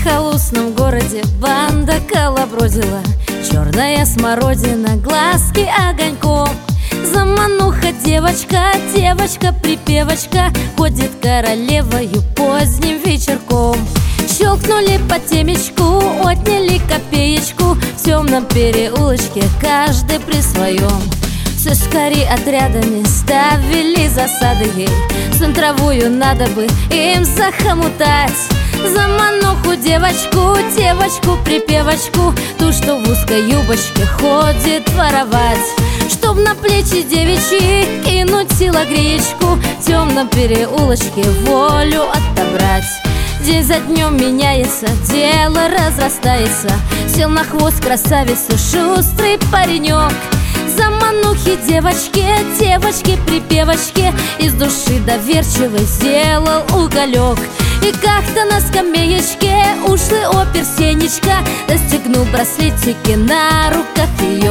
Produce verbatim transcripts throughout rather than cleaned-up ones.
захолустном городе банда колобродила. Черная смородина, глазки огоньком. Замануха девочка, девочка-припевочка, ходит королевою поздним вечерком. Щелкнули по темечку, отняли копеечку. В темном переулочке каждый при своем. Сыскари отрядами ставили засады ей. Центровую надо бы им захомутать. Замануху девочку, девочку-припевочку, ту, что в узкой юбочке ходит воровать. Чтоб на плечи девичьи кинуть силогреечку, в темном переулочке волю отобрать. День за днем меняется, дело разрастается. Сел на хвост красавицу шустрый паренек. Заманухи девочки, девочки-припевочки, из души доверчивой сделал уголек. И как-то на скамеечке ушлый опер Сенечка достигнул браслетики на руках ее.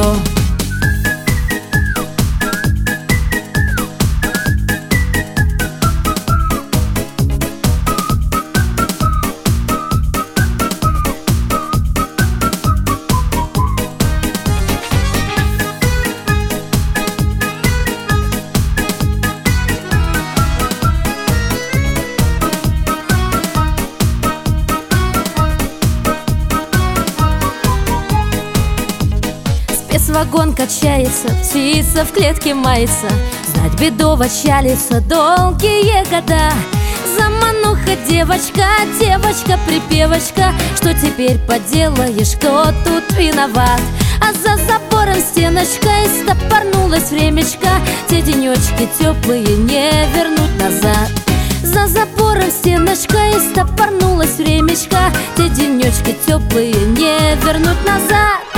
Вагон качается, птица в клетке мается. Знать бедово чалится долгие года. Замануха девочка, девочка-припевочка, что теперь поделаешь, кто тут виноват? А за забором стеночкой стопорнулась времечко. Те денечки теплые не вернуть назад. За забором стеночкой стопорнулась времечко. Те денечки теплые не вернуть назад.